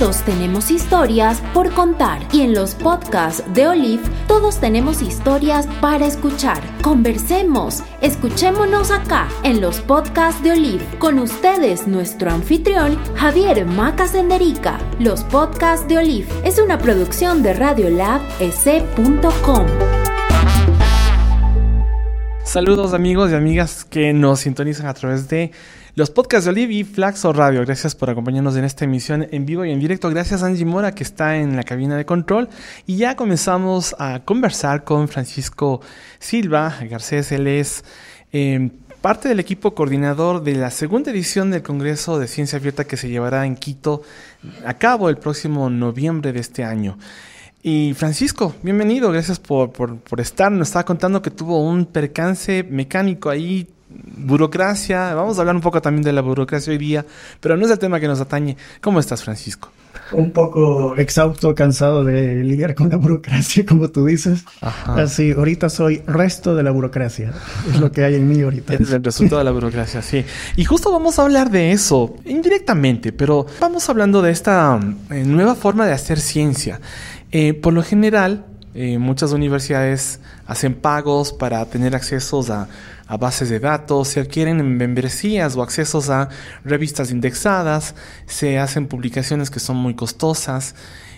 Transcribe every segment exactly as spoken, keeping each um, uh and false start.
Todos tenemos historias por contar y en los podcasts de Olive todos tenemos historias para escuchar. Conversemos, escuchémonos acá en los podcasts de Olive. Con ustedes nuestro anfitrión Javier Maca Senderica. Los podcasts de Olive es una producción de radiolab e ce punto com. Saludos amigos y amigas que nos sintonizan a través de los podcasts de Olive y Flaxo Radio. Gracias por acompañarnos en esta emisión en vivo y en directo. Gracias a Angie Mora, que está en la cabina de control. Y ya comenzamos a conversar con Francisco Silva Garcés. Él es eh, parte del equipo coordinador de la segunda edición del Congreso de Ciencia Abierta que se llevará en Quito a cabo el próximo noviembre de este año. Y Francisco, bienvenido, gracias por, por, por estar. Nos estaba contando que tuvo un percance mecánico ahí, burocracia. Vamos a hablar un poco también de la burocracia hoy día, pero no es el tema que nos atañe. ¿Cómo estás, Francisco? Un poco exhausto, cansado de lidiar con la burocracia, como tú dices. Ajá. Así, ahorita soy resto de la burocracia. Es lo que hay en mí ahorita. Es el resultado de la burocracia, sí. Y justo vamos a hablar de eso, indirectamente, pero vamos hablando de esta eh, nueva forma de hacer ciencia. Eh, por lo general, eh, muchas universidades hacen pagos para tener accesos a, a bases de datos, se adquieren membresías o accesos a revistas indexadas, se hacen publicaciones que son muy costosas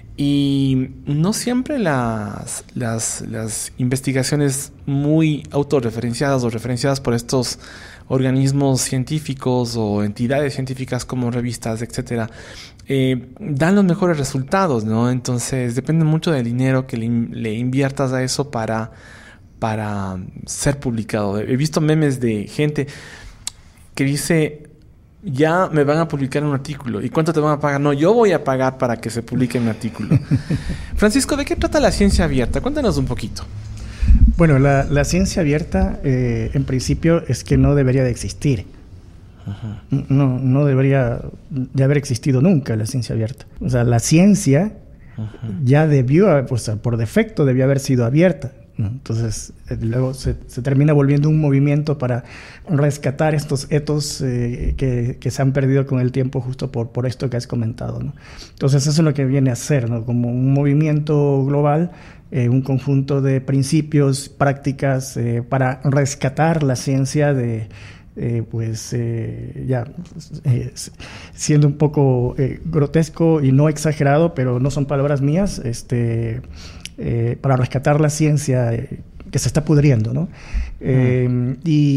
y no siempre las, las, las investigaciones muy autorreferenciadas o referenciadas por estos organismos científicos o entidades científicas como revistas, etcétera, eh, dan los mejores resultados, ¿no? Entonces depende mucho del dinero que le, le inviertas a eso para, para ser publicado. He visto memes de gente que dice, ya me van a publicar un artículo. ¿Y cuánto te van a pagar? No, yo voy a pagar para que se publique mi artículo. Francisco, ¿de qué trata la ciencia abierta? Cuéntanos un poquito. Bueno, la, la ciencia abierta, eh, en principio, es que no debería de existir. Ajá. No, no debería de haber existido nunca la ciencia abierta. O sea, la ciencia Ajá. ya debió, pues, por defecto, debió haber sido abierta, ¿no? Entonces, eh, luego se, se termina volviendo un movimiento para rescatar estos etos eh, que, que se han perdido con el tiempo justo por, por esto que has comentado, ¿no? Entonces, eso es lo que viene a ser, ¿no? Como un movimiento global, eh, un conjunto de principios, prácticas eh, para rescatar la ciencia de... Eh, pues eh, ya eh, siendo un poco eh, grotesco y no exagerado, pero no son palabras mías, este, eh, para rescatar la ciencia eh, que se está pudriendo, ¿no? Eh, uh-huh.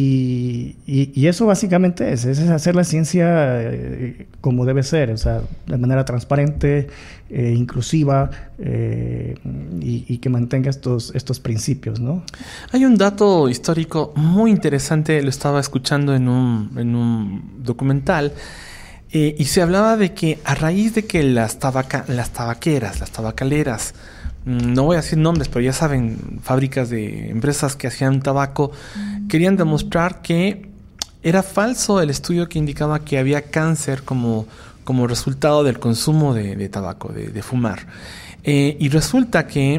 y, y, y eso básicamente es, es hacer la ciencia eh, como debe ser, o sea, de manera transparente, eh, inclusiva eh, y, y que mantenga estos, estos principios, ¿no? Hay un dato histórico muy interesante, lo estaba escuchando en un, en un documental, eh, y se hablaba de que a raíz de que las, tabaca, las tabaqueras, las tabacaleras, no voy a decir nombres, pero ya saben, fábricas de empresas que hacían tabaco, querían demostrar que era falso el estudio que indicaba que había cáncer como, como resultado del consumo de, de tabaco, de, de fumar. Eh, y resulta que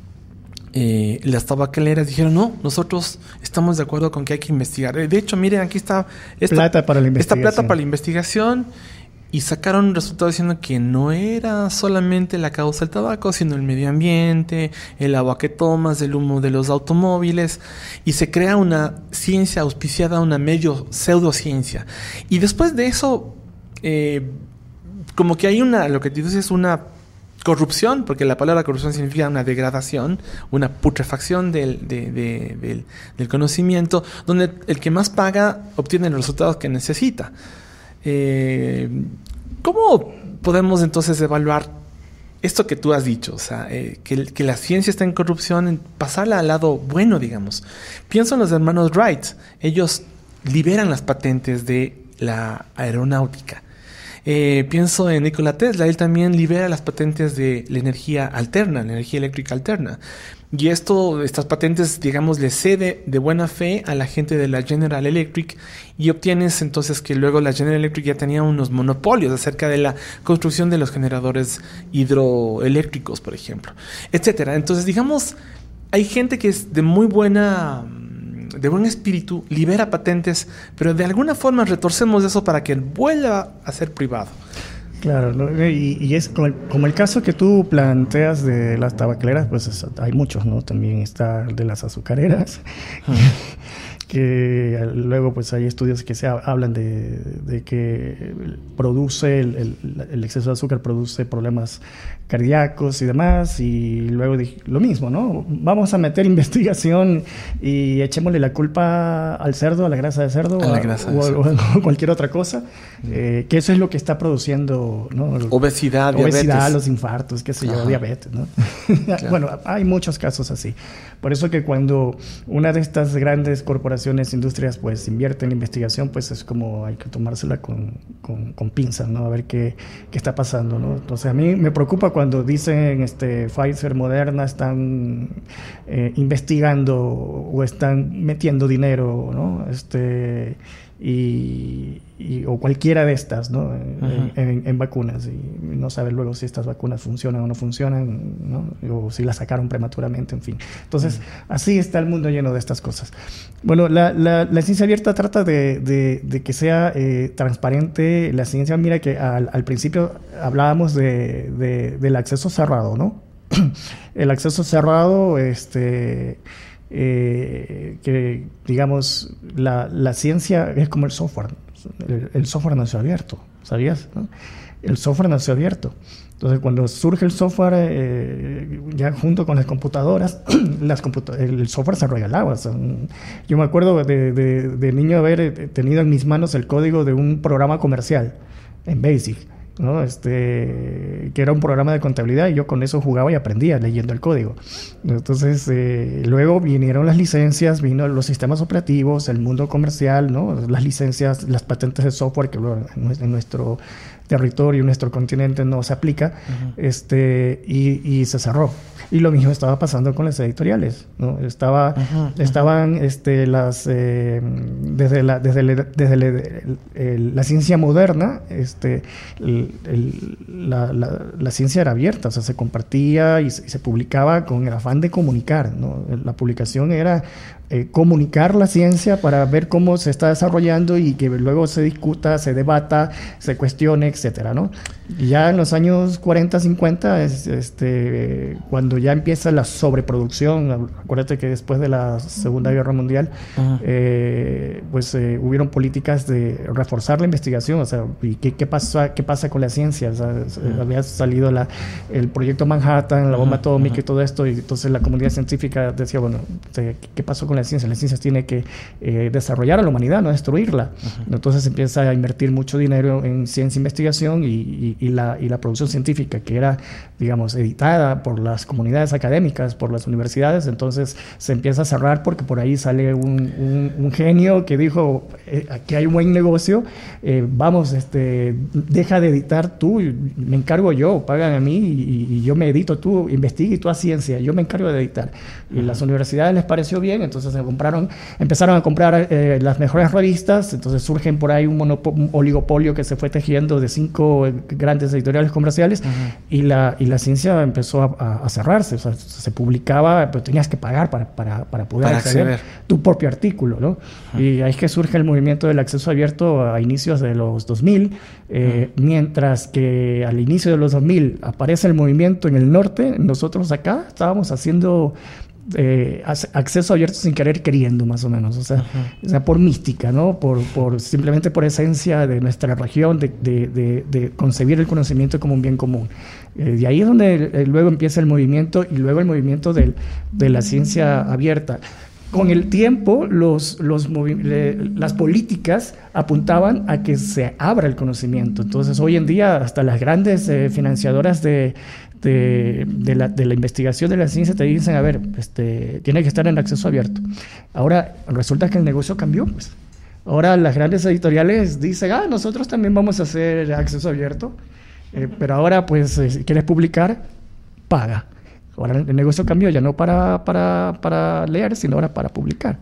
eh, las tabacaleras dijeron, no, nosotros estamos de acuerdo con que hay que investigar. De hecho, miren, aquí está esta plata para la investigación. Esta plata para la investigación. Y sacaron un resultado diciendo que no era solamente la causa del tabaco, sino el medio ambiente, el agua que tomas, el humo de los automóviles. Y se crea una ciencia auspiciada, una medio pseudociencia. Y después de eso, eh, como que hay una, lo que dices es una corrupción, porque la palabra corrupción significa una degradación, una putrefacción del, de, de, del, del conocimiento, donde el que más paga obtiene los resultados que necesita. Eh, ¿Cómo podemos entonces evaluar esto que tú has dicho? O sea, eh, que, que la ciencia está en corrupción, en pasarla al lado bueno, digamos. Pienso en los hermanos Wright. Ellos liberan las patentes de la aeronáutica. Eh, pienso en Nikola Tesla. Él también libera las patentes de la energía alterna, la energía eléctrica alterna. Y esto, estas patentes, digamos, le cede de buena fe a la gente de la General Electric y obtienes entonces que luego la General Electric ya tenía unos monopolios acerca de la construcción de los generadores hidroeléctricos, por ejemplo, etcétera. Entonces, digamos, hay gente que es de muy buena, de buen espíritu, libera patentes, pero de alguna forma retorcemos eso para que vuelva a ser privado. Claro, ¿no? y, y es como el, como el caso que tú planteas de las tabacaleras, pues es, hay muchos, ¿no? También está el de las azucareras, uh-huh. que luego pues hay estudios que se ha, hablan de, de que produce, el, el, el exceso de azúcar produce problemas cardíacos y demás, y luego dije, lo mismo, ¿no? Vamos a meter investigación y echémosle la culpa al cerdo, a la grasa de cerdo, a la a, grasa o, de cerdo. o, o cualquier otra cosa, eh, que eso es lo que está produciendo, ¿no? Obesidad, Obesidad, diabetes. Los infartos, qué sé yo, Ajá. diabetes, ¿no? Claro. Bueno, hay muchos casos así. Por eso que cuando una de estas grandes corporaciones, industrias, pues invierte en la investigación, pues es como hay que tomársela con, con, con pinzas, ¿no? A ver qué, qué está pasando, ¿no? Entonces a mí me preocupa cuando dicen este, Pfizer, Moderna están eh, investigando o están metiendo dinero, ¿no? Este... Y, y, o cualquiera de estas, ¿no? En, en, en vacunas, y no sabe luego si estas vacunas funcionan o no funcionan, ¿no? O si las sacaron prematuramente, en fin. Entonces, uh-huh. así está el mundo lleno de estas cosas. Bueno, la, la, la ciencia abierta trata de, de, de que sea eh, transparente. La ciencia, mira que al, al principio hablábamos de, de, del acceso cerrado, ¿no? El acceso cerrado, este... Eh, que digamos la, la ciencia es como el software, el, el software nació abierto, ¿sabías? ¿No? El software nació abierto. Entonces cuando surge el software eh, ya junto con las computadoras, las computa- el software se regalaba. O sea, yo me acuerdo de, de, de niño haber tenido en mis manos el código de un programa comercial en BASIC, ¿no? Este, que era un programa de contabilidad, y yo con eso jugaba y aprendía leyendo el código. Entonces eh, luego vinieron las licencias, vino los sistemas operativos, el mundo comercial, ¿no? Las licencias, las patentes de software que bueno, en nuestro territorio, en nuestro continente no se aplica, uh-huh. este, y, y se cerró. Y lo mismo estaba pasando con las editoriales, ¿no? Estaba, uh-huh, estaban uh-huh. este, las eh, desde la desde, el, desde el, el, el, la ciencia moderna, este, el, el, la, la, la ciencia era abierta, o sea, se compartía y se, y se publicaba con el afán de comunicar, ¿no? La publicación era eh, comunicar la ciencia para ver cómo se está desarrollando y que luego se discuta, se debata, se cuestione, etcétera, ¿no? Y ya en los años cuarenta, cincuenta, es, este, cuando ya empieza la sobreproducción, acuérdate que después de la Segunda Guerra Mundial, uh-huh. eh, pues eh, hubieron políticas de reforzar la investigación, o sea, ¿y qué, qué, pasa, qué pasa con la ciencia? O sea, uh-huh. había salido la, el proyecto Manhattan, la bomba uh-huh. atómica uh-huh. y todo esto, y entonces la comunidad científica decía, bueno, ¿qué pasó con la ciencia? La ciencia tiene que eh, desarrollar a la humanidad, no destruirla. Uh-huh. Entonces empieza a invertir mucho dinero en ciencia e investigación y, y, y, la, y la producción científica, que era, digamos, editada por las comunidades académicas, por las universidades, entonces se empieza a cerrar porque por ahí sale un, un, un genio que dijo, eh, aquí hay un buen negocio, eh, vamos, este, deja de editar tú, me encargo yo, pagan a mí y, y yo me edito, tú investiga y tú haz ciencia, yo me encargo de editar. Y uh-huh. las universidades les pareció bien, entonces se compraron, empezaron a comprar eh, las mejores revistas, entonces surgen por ahí un, monopo- un oligopolio que se fue tejiendo de cinco eh, grandes editoriales comerciales uh-huh. y, la, y la ciencia empezó a, a, a cerrarse, o sea, se publicaba, pero tenías que pagar para, para, para poder para acceder, acceder tu propio artículo, ¿no? Uh-huh. Y ahí es que surge el movimiento del acceso abierto a inicios de los dos mil, eh, uh-huh. mientras que al inicio de los dos mil aparece el movimiento en el norte, nosotros acá estábamos haciendo Eh, acceso abierto sin querer queriendo, más o menos, o sea, uh-huh. o sea por mística, ¿no? Por, por, simplemente por esencia de nuestra región, de, de, de, de concebir el conocimiento como un bien común. Eh, de ahí es donde eh, luego empieza el movimiento, y luego el movimiento del, de la ciencia abierta. Con el tiempo, los, los movi- le, las políticas apuntaban a que se abra el conocimiento. Entonces, hoy en día, hasta las grandes eh, financiadoras de, de, de, la, de la investigación de la ciencia te dicen, a ver, este, tiene que estar en acceso abierto. Ahora, resulta que el negocio cambió, pues. Ahora las grandes editoriales dicen, ah, nosotros también vamos a hacer acceso abierto, eh, pero ahora, pues, eh, si quieres publicar, paga. Ahora el negocio cambió, ya no para, para, para leer, sino ahora para publicar.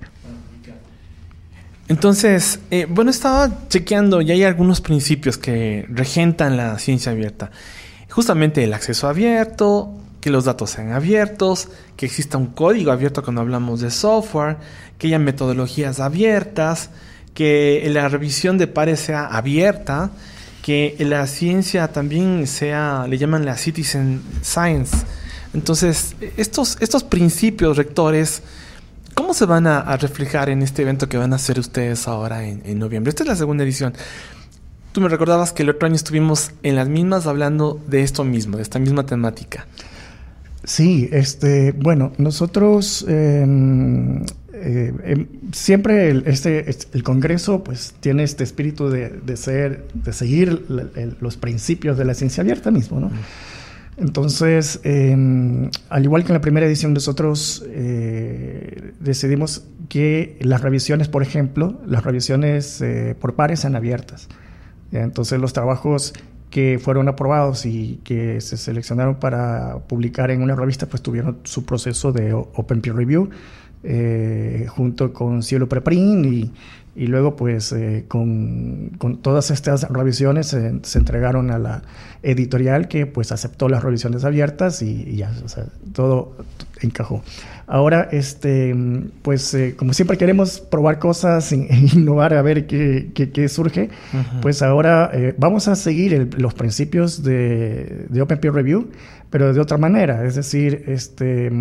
Entonces, eh, bueno, estaba chequeando y hay algunos principios que regentan la ciencia abierta. Justamente el acceso abierto, que los datos sean abiertos, que exista un código abierto cuando hablamos de software, que haya metodologías abiertas, que la revisión de pares sea abierta que la ciencia también sea, le llaman la citizen science. Entonces, estos, estos principios rectores, ¿cómo se van a, a reflejar en este evento que van a hacer ustedes ahora en, en noviembre? Esta es la segunda edición. Tú me recordabas que el otro año estuvimos en las mismas hablando de esto mismo, de esta misma temática. Sí, este, bueno, nosotros eh, eh, eh, siempre el, este, el Congreso pues tiene este espíritu de, de ser, de seguir el, el, los principios de la ciencia abierta mismo, ¿no? Mm. Entonces, eh, al igual que en la primera edición, nosotros eh, decidimos que las revisiones, por ejemplo, las revisiones eh, por pares sean abiertas. Entonces, los trabajos que fueron aprobados y que se seleccionaron para publicar en una revista, pues tuvieron su proceso de Open Peer Review eh, junto con Cielo Preprint y, y luego pues eh, con, con todas estas revisiones se, se entregaron a la editorial que pues aceptó las revisiones abiertas y, y ya, o sea, todo encajó. Ahora, este, pues eh, como siempre queremos probar cosas e innovar a ver qué, qué, qué surge, uh-huh. pues ahora eh, vamos a seguir el, los principios de, de Open Peer Review, pero de otra manera. Es decir, este,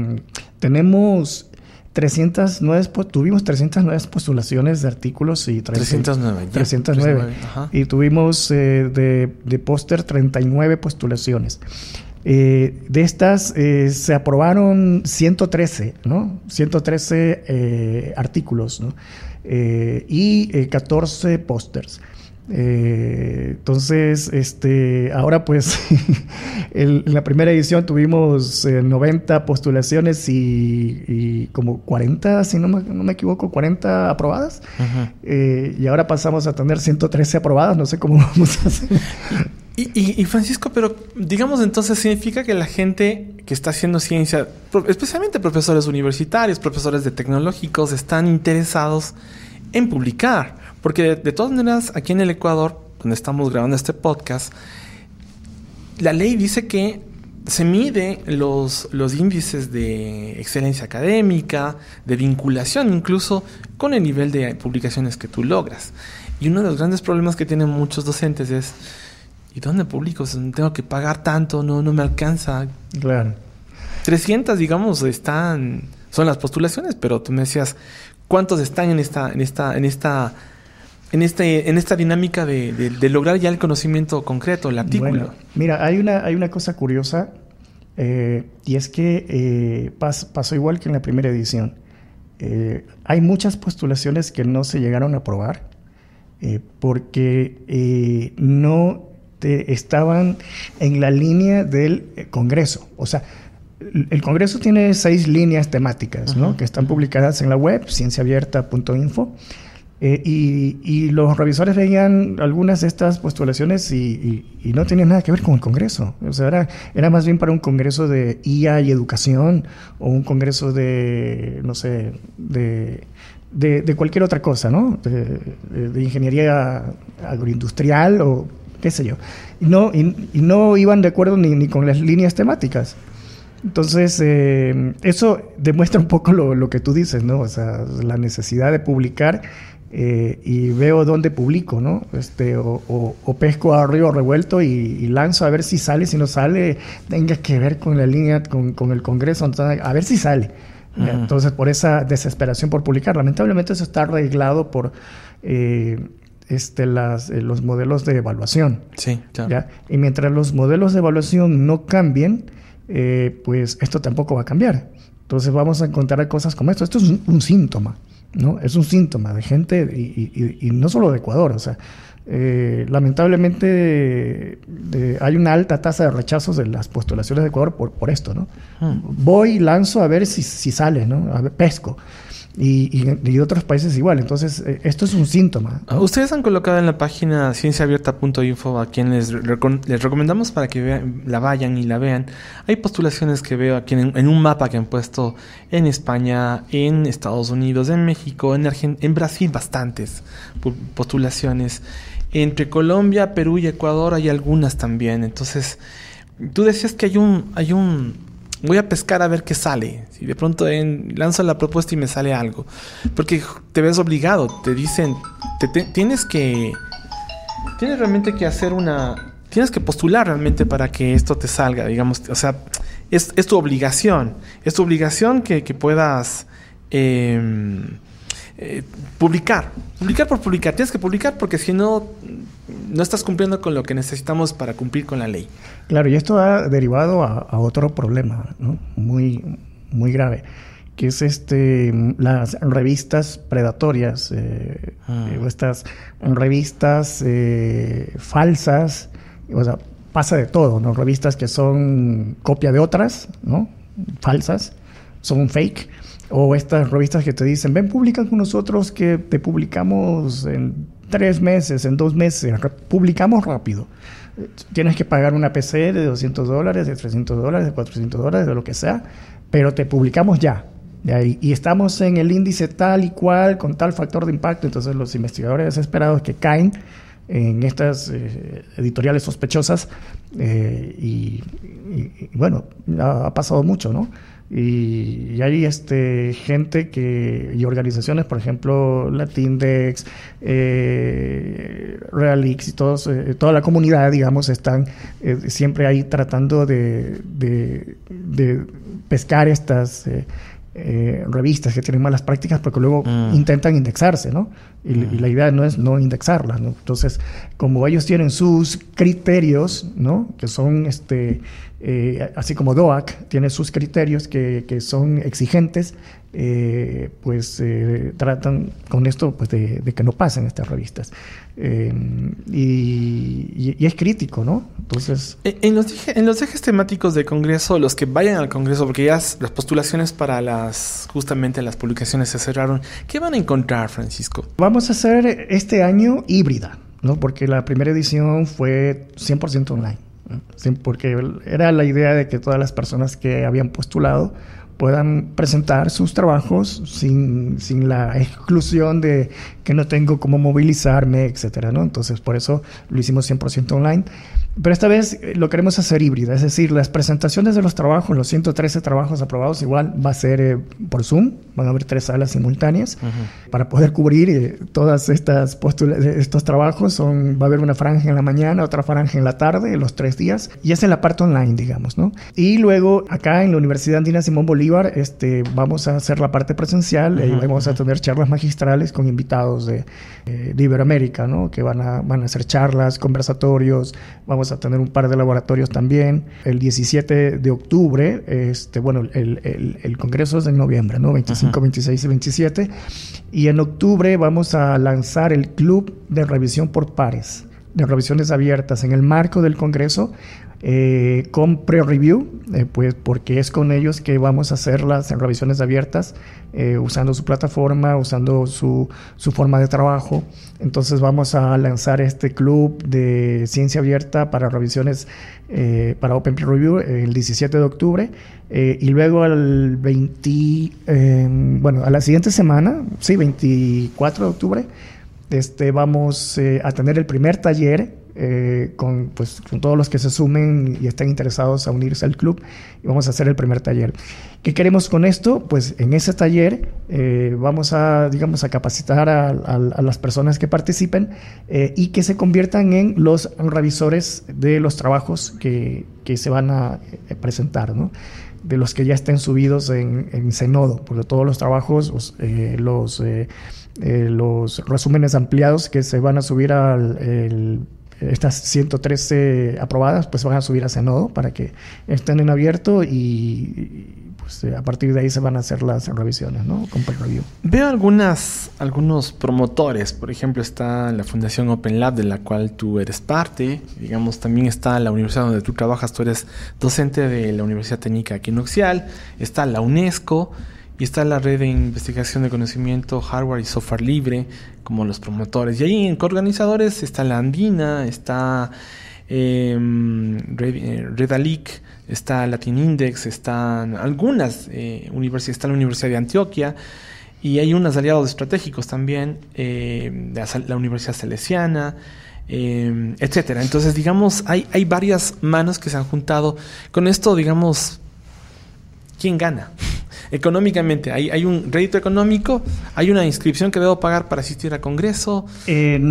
tenemos trescientas nueve, tuvimos trescientas nueve postulaciones de artículos y trescientas nueve, ya. trescientas nueve, ajá. Y tuvimos eh, de, de póster treinta y nueve postulaciones. Eh, de estas eh, se aprobaron ciento trece, ¿no? ciento trece eh, artículos, ¿no? Eh, y eh, catorce pósters. Eh, entonces, este, ahora pues el, en la primera edición tuvimos eh, noventa postulaciones y, y como cuarenta, si no me, no me equivoco, cuarenta aprobadas. Uh-huh. Eh, y ahora pasamos a tener ciento trece aprobadas, no sé cómo vamos a hacer. Y, y, y Francisco, pero digamos entonces significa que la gente que está haciendo ciencia, especialmente profesores universitarios, profesores de tecnológicos, están interesados en publicar. Porque de, de todas maneras, aquí en el Ecuador, donde estamos grabando este podcast, la ley dice que se mide los, los índices de excelencia académica, de vinculación incluso, con el nivel de publicaciones que tú logras. Y uno de los grandes problemas que tienen muchos docentes es: ¿y dónde publico? Tengo que pagar tanto, no, no me alcanza. Claro. trescientas, digamos, están, son las postulaciones, pero tú me decías, ¿cuántos están en esta, en esta, en esta, en este, en esta dinámica de, de, de lograr ya el conocimiento concreto, el artículo? Bueno, mira, hay una, hay una cosa curiosa, eh, y es que eh, pas, pasó igual que en la primera edición. Eh, hay muchas postulaciones que no se llegaron a aprobar eh, porque eh, no Te estaban en la línea del Congreso. O sea, el Congreso tiene seis líneas temáticas, ¿no? Uh-huh. Que están publicadas en la web, ciencia abierta punto info. Eh, y, y los revisores veían algunas de estas postulaciones y, y, y no tenían nada que ver con el Congreso. O sea, era, era más bien para un congreso de I A y educación o un congreso de, no sé, de... De, de cualquier otra cosa, ¿no? De, de, de ingeniería agroindustrial o qué sé yo. Y no, y, y no iban de acuerdo ni, ni con las líneas temáticas. Entonces, eh, eso demuestra un poco lo, lo que tú dices, ¿no? O sea, la necesidad de publicar eh, y veo dónde publico, ¿no? Este, o, o, o pesco a río revuelto y, y lanzo a ver si sale, si no sale, tenga que ver con la línea, con, con el Congreso, entonces, a ver si sale. Uh-huh. Entonces, por esa desesperación por publicar. Lamentablemente eso está arreglado por eh, este, las, eh, los modelos de evaluación. Sí, claro. ¿Ya? Y mientras los modelos de evaluación no cambien, eh, pues esto tampoco va a cambiar. Entonces vamos a encontrar cosas como esto. Esto es un, un síntoma, ¿no? Es un síntoma de gente, y, y, y no solo de Ecuador, o sea, Eh, lamentablemente de, hay una alta tasa de rechazos de las postulaciones de Ecuador por, por esto, ¿no? Hmm. Voy y lanzo a ver si, si sale, ¿no? A ver, pesco. Y, y, y otros países igual. Entonces, eh, esto es un síntoma, ¿no? Ustedes han colocado en la página ciencia abierta punto info, a quienes reco- les recomendamos para que vean, la vayan y la vean. Hay postulaciones que veo aquí en, en un mapa que han puesto en España, en Estados Unidos, en México, en, Argent- en Brasil, bastantes postulaciones. Entre Colombia, Perú y Ecuador hay algunas también. Entonces, tú decías que hay un, hay un, voy a pescar a ver qué sale. Si de pronto en, lanzo la propuesta y me sale algo, porque te ves obligado. Te dicen, te, te, tienes que, tienes realmente que hacer una... Tienes que postular realmente para que esto te salga, digamos. O sea, es, es tu obligación. Es tu obligación que, que puedas eh, eh, publicar. Publicar por publicar. Tienes que publicar porque si no, no estás cumpliendo con lo que necesitamos para cumplir con la ley. Claro, y esto ha derivado a, a otro problema, ¿no? Muy, muy grave, que es este las revistas predatorias, eh, ah. eh, estas revistas eh, falsas. O sea, pasa de todo, ¿no? Revistas que son copia de otras, ¿no? Falsas, son fake. O estas revistas que te dicen, ven, publica con nosotros que te publicamos en tres meses, en dos meses. Publicamos rápido. Tienes que pagar una P C de doscientos dólares, de trescientos dólares, de cuatrocientos dólares, de lo que sea, pero te publicamos ya. Y, y estamos en el índice tal y cual, con tal factor de impacto. Entonces los investigadores desesperados que caen en estas eh, editoriales sospechosas eh, y, y, y bueno, ha, ha pasado mucho, ¿no? Y, y hay este, gente que, y organizaciones, por ejemplo, Latindex, eh, Realix y todos, eh, toda la comunidad, digamos, están eh, siempre ahí tratando de, de, de pescar estas eh, Eh, revistas que tienen malas prácticas porque luego mm. intentan indexarse, ¿no? Y, mm. y la idea no es no indexarlas, ¿no? Entonces, como ellos tienen sus criterios, ¿no? Que son, este, eh, así como D O A C tiene sus criterios que, que son exigentes, eh, pues eh, tratan con esto pues de, de que no pasen estas revistas. Eh, y, y, y es crítico, ¿no? Entonces... En los, en los ejes temáticos del Congreso, los que vayan al Congreso, porque ya las postulaciones para las justamente las publicaciones se cerraron, ¿qué van a encontrar, Francisco? Vamos a hacer este año híbrida, ¿no? Porque la primera edición fue cien por ciento online, ¿no? Porque era la idea de que todas las personas que habían postulado puedan presentar sus trabajos sin, sin la exclusión de que no tengo cómo movilizarme, etcétera, ¿no? Entonces, por eso lo hicimos cien por ciento online. Pero esta vez lo queremos hacer híbrida, es decir, las presentaciones de los trabajos, los ciento trece trabajos aprobados, igual va a ser eh, por Zoom, van a haber tres salas simultáneas uh-huh. para poder cubrir eh, todas estas postula- estos trabajos. Son, va a haber una franja en la mañana, otra franja en la tarde, los tres días, y esa es la parte online, digamos, ¿no? Y luego acá en la Universidad Andina Simón Bolívar este, vamos a hacer la parte presencial, uh-huh. y vamos a tener charlas magistrales con invitados de, eh, de Iberoamérica, ¿no? Que van a, van a hacer charlas, conversatorios, vamos a tener un par de laboratorios también. El diecisiete de octubre, este, bueno, el, el, el congreso es en noviembre, ¿no? veinticinco, uh-huh. veintiséis y veintisiete. Y en octubre vamos a lanzar el club de revisión por pares, de revisiones abiertas en el marco del congreso, eh, con pre-review, eh, pues porque es con ellos que vamos a hacer las revisiones abiertas, eh, usando su plataforma, usando su, su forma de trabajo. Entonces vamos a lanzar este club de ciencia abierta para revisiones, eh, para Open Peer Review el diecisiete de octubre, eh, y luego al veinte, eh, bueno, a la siguiente semana, sí, veinticuatro de octubre, este, vamos eh, a tener el primer taller Eh, con, pues, con todos los que se sumen y estén interesados a unirse al club, y vamos a hacer el primer taller. ¿Qué queremos con esto? Pues en ese taller eh, vamos a, digamos, a capacitar a, a, a las personas que participen eh, y que se conviertan en los revisores de los trabajos que, que se van a eh, presentar, ¿no? De los que ya estén subidos en, en Zenodo, porque todos los trabajos, eh, los, eh, eh, los resúmenes ampliados que se van a subir al el, estas ciento trece aprobadas, pues van a subir a Zenodo para que estén en abierto, y, y pues a partir de ahí se van a hacer las revisiones, ¿no? Con pre-review. Veo algunas, algunos promotores. Por ejemplo, está la Fundación Open Lab, de la cual tú eres parte. Digamos, también está la universidad donde tú trabajas. Tú eres docente de la Universidad Técnica Equinoccial. Está la UNESCO. Y está la red de investigación de conocimiento, hardware y software libre, como los promotores. Y ahí en coorganizadores está la Andina, está eh, Red, eh, Redalic, está Latinindex, están algunas eh, universidades, está la Universidad de Antioquia, y hay unos aliados estratégicos también, eh, la, la Universidad Salesiana, eh, etcétera. Entonces, digamos, hay, hay varias manos que se han juntado. Con esto, digamos, ¿quién gana? Económicamente, ¿hay, ¿hay un rédito económico? ¿Hay una inscripción que debo pagar para asistir al Congreso? Eh, no.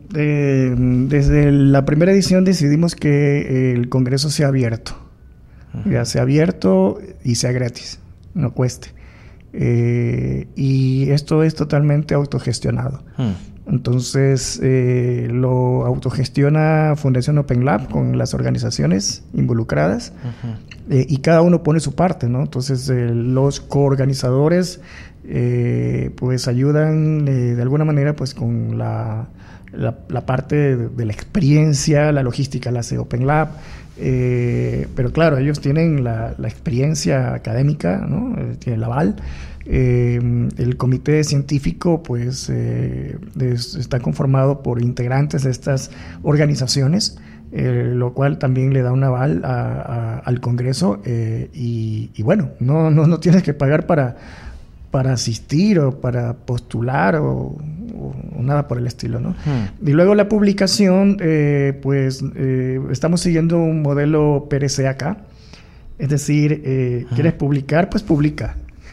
eh, desde la primera edición decidimos que el Congreso sea abierto. Uh-huh. Ya sea abierto y sea gratis, no cueste. Eh, y esto es totalmente autogestionado. Uh-huh. Entonces, eh, lo autogestiona Fundación Open Lab con las organizaciones involucradas. Uh-huh. eh, y cada uno pone su parte, ¿no? Entonces, eh, los coorganizadores eh, pues ayudan eh, de alguna manera pues con la, la, la parte de, de la experiencia, la logística la hace Open Lab. Eh, pero claro, ellos tienen la, la experiencia académica, ¿no? Eh, tienen el aval. Eh, el comité científico pues eh, es, está conformado por integrantes de estas organizaciones, eh, lo cual también le da un aval a, a, al Congreso eh, y, y bueno, no, no, no tienes que pagar para, para asistir o para postular o, o, o nada por el estilo, ¿no? Hmm. Y luego la publicación, eh, pues eh, estamos siguiendo un modelo P R C acá, es decir, eh, hmm. ¿quieres publicar? Pues publica.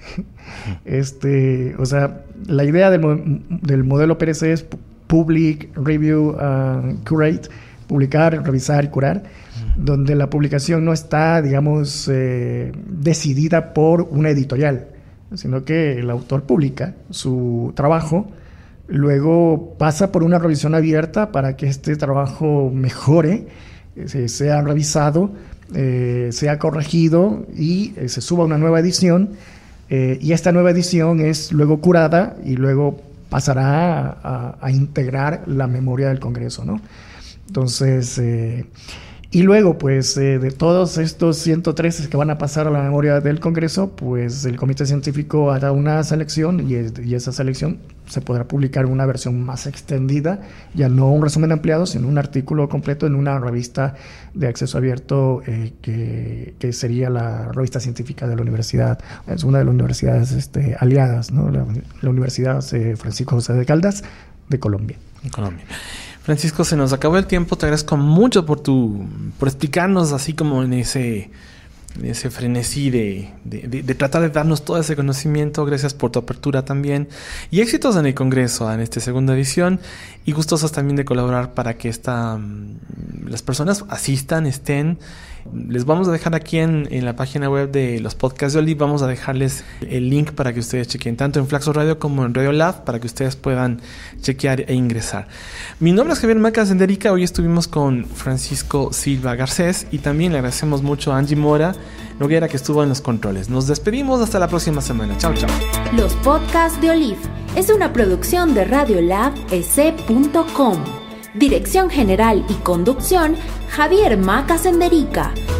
Este, o sea, la idea del, del modelo P R C es Public, Review, uh, Curate, publicar, revisar y curar, uh-huh. donde la publicación no está, digamos, eh, decidida por una editorial, sino que el autor publica su trabajo, luego pasa por una revisión abierta para que este trabajo mejore, eh, sea revisado, eh, sea corregido y eh, se suba una nueva edición. Eh, y esta nueva edición es luego curada y luego pasará a, a, a integrar la memoria del Congreso, ¿no? Entonces, eh, y luego, pues, eh, de todos estos ciento trece que van a pasar a la memoria del Congreso, pues el comité científico hará una selección y, y esa selección se podrá publicar en una versión más extendida, ya no un resumen ampliado, sino un artículo completo en una revista de acceso abierto eh, que, que sería la revista científica de la universidad, es una de las universidades este, aliadas, ¿no? La, la Universidad eh, Francisco José de Caldas de Colombia. En Colombia. Francisco, se nos acabó el tiempo. Te agradezco mucho por tu por explicarnos así como en ese, en ese frenesí de, de, de, de tratar de darnos todo ese conocimiento. Gracias por tu apertura también. Y éxitos en el Congreso, en esta segunda edición. Y gustosos también de colaborar para que esta, las personas asistan, estén. Les vamos a dejar aquí en, en la página web de los podcasts de Olive, vamos a dejarles el link para que ustedes chequen tanto en Flaxo Radio como en Radio Lab para que ustedes puedan chequear e ingresar. Mi nombre es Javier Macas Senderica. Hoy estuvimos con Francisco Silva Garcés y también le agradecemos mucho a Angie Mora Noguera que estuvo en los controles. Nos despedimos hasta la próxima semana. Chao, chao. Los podcasts de Olive es una producción de radiolab e ce punto com. Dirección general y conducción, Javier Macas Senderica.